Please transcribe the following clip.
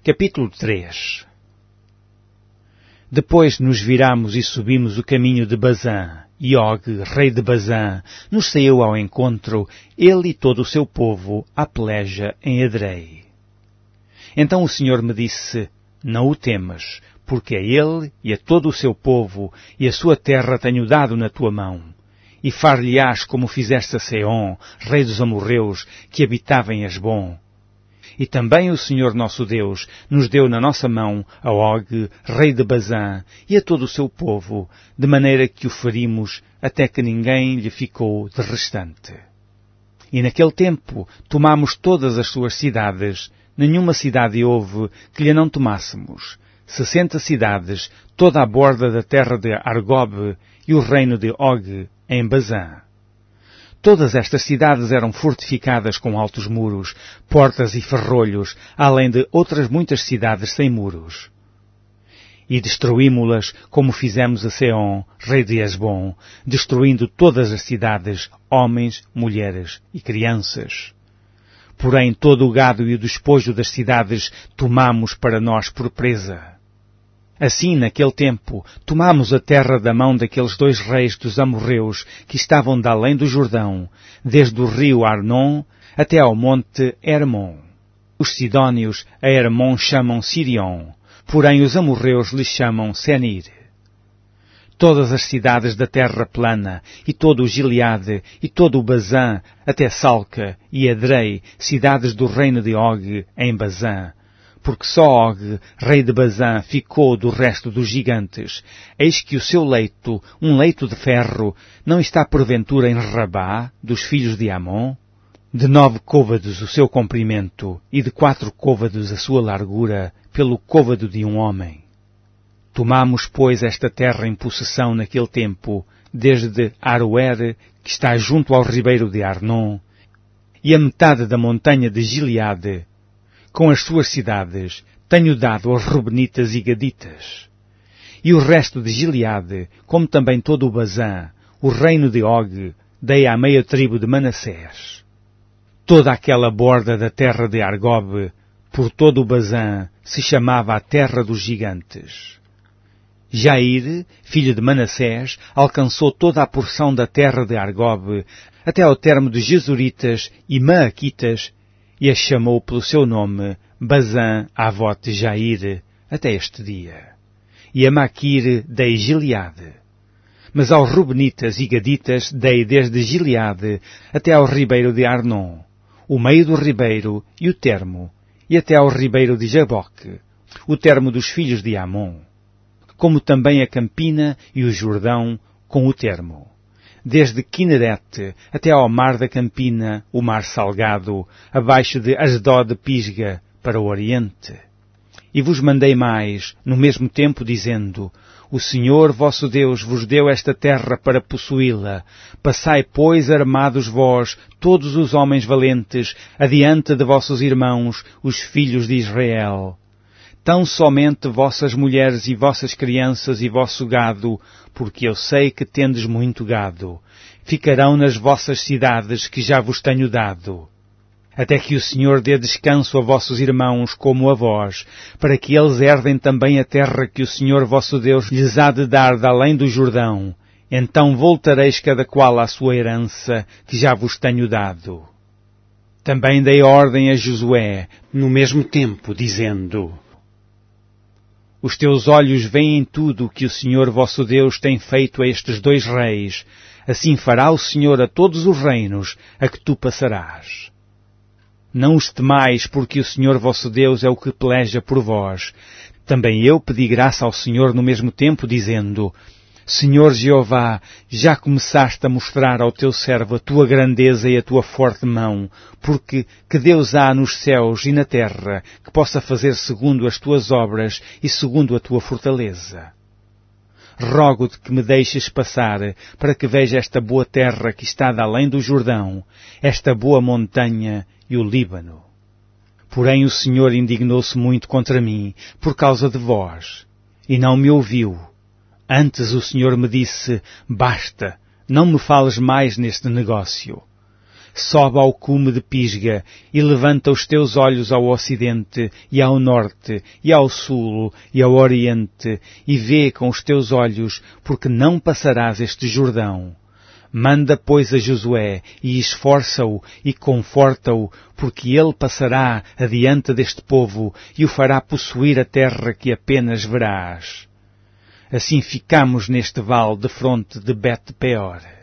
Capítulo 3. Depois nos viramos e subimos o caminho de Bazã, e Og, rei de Bazã, nos saiu ao encontro, ele e todo o seu povo, à peleja em Edrei. Então o Senhor me disse, não o temas, porque a ele e a todo o seu povo e a sua terra tenho dado na tua mão. E far-lhe-ás como fizeste a Seom, rei dos amorreus, que habitava em Hesbom. E também o Senhor nosso Deus nos deu na nossa mão a Og, rei de Bazã, e a todo o seu povo, de maneira que o ferimos até que ninguém lhe ficou de restante. E naquele tempo tomámos todas as suas cidades, nenhuma cidade houve que lhe não tomássemos. 60 cidades, toda a borda da terra de Argob e o reino de Og em Bazã. Todas estas cidades eram fortificadas com altos muros, portas e ferrolhos, além de outras muitas cidades sem muros. E destruímo-las como fizemos a Seom, rei de Hesbom, destruindo todas as cidades, homens, mulheres e crianças. Porém todo o gado e o despojo das cidades tomamos para nós por presa. Assim, naquele tempo, tomámos a terra da mão daqueles 2 reis dos amorreus que estavam de além do Jordão, desde o rio Arnon até ao monte Hermon. Os sidónios a Hermon chamam Sirion, porém os amorreus lhe chamam Senir. Todas as cidades da terra plana, e todo o Gileade, e todo o Bazã, até Salca e Edrei, cidades do reino de Og em Bazã, porque só Og, rei de Bazã, ficou do resto dos gigantes. Eis que o seu leito, um leito de ferro, não está porventura em Rabá, dos filhos de Amon? De 9 côvados o seu comprimento, e de 4 côvados a sua largura, pelo côvado de um homem. Tomamos, pois, esta terra em possessão naquele tempo, desde Aroer, que está junto ao ribeiro de Arnon, e a metade da montanha de Gileade, com as suas cidades, tenho dado aos Rubenitas e Gaditas. E o resto de Gileade, como também todo o Bazã, o reino de Og, dei à meia tribo de Manassés. Toda aquela borda da terra de Argob, por todo o Bazã, se chamava a terra dos gigantes. Jair, filho de Manassés, alcançou toda a porção da terra de Argob, até ao termo de Gesuritas e Maaquitas, e a chamou pelo seu nome Bazã Avot Jair, até este dia. E a Maquir dei Gileade. Mas aos Rubenitas e Gaditas dei desde Gileade até ao ribeiro de Arnon, o meio do ribeiro e o termo, e até ao ribeiro de Jaboque, o termo dos filhos de Amon, como também a Campina e o Jordão com o termo. Desde Quinerete até ao mar da Campina, o mar salgado, abaixo de Asdod Pisga, para o oriente. E vos mandei mais, no mesmo tempo, dizendo, o Senhor vosso Deus vos deu esta terra para possuí-la. Passai, pois, armados vós, todos os homens valentes, adiante de vossos irmãos, os filhos de Israel. Tão somente vossas mulheres e vossas crianças e vosso gado, porque eu sei que tendes muito gado, ficarão nas vossas cidades que já vos tenho dado. Até que o Senhor dê descanso a vossos irmãos como a vós, para que eles herdem também a terra que o Senhor vosso Deus lhes há de dar de além do Jordão. Então voltareis cada qual à sua herança que já vos tenho dado. Também dei ordem a Josué, no mesmo tempo, dizendo, os teus olhos veem tudo o que o Senhor vosso Deus tem feito a estes 2 reis. Assim fará o Senhor a todos os reinos a que tu passarás. Não os temais, porque o Senhor vosso Deus é o que peleja por vós. Também eu pedi graça ao Senhor no mesmo tempo, dizendo, Senhor Jeová, já começaste a mostrar ao teu servo a tua grandeza e a tua forte mão, porque que Deus há nos céus e na terra que possa fazer segundo as tuas obras e segundo a tua fortaleza. Rogo-te que me deixes passar, para que veja esta boa terra que está de além do Jordão, esta boa montanha e o Líbano. Porém o Senhor indignou-se muito contra mim, por causa de vós, e não me ouviu. Antes o Senhor me disse, basta, não me fales mais neste negócio. sobe ao cume de Pisga e levanta os teus olhos ao ocidente e ao norte e ao sul e ao oriente e vê com os teus olhos, porque não passarás este Jordão. Manda, pois, a Josué e esforça-o e conforta-o, porque ele passará adiante deste povo e o fará possuir a terra que apenas verás. Assim ficamos neste vale defronte de Bet-peor.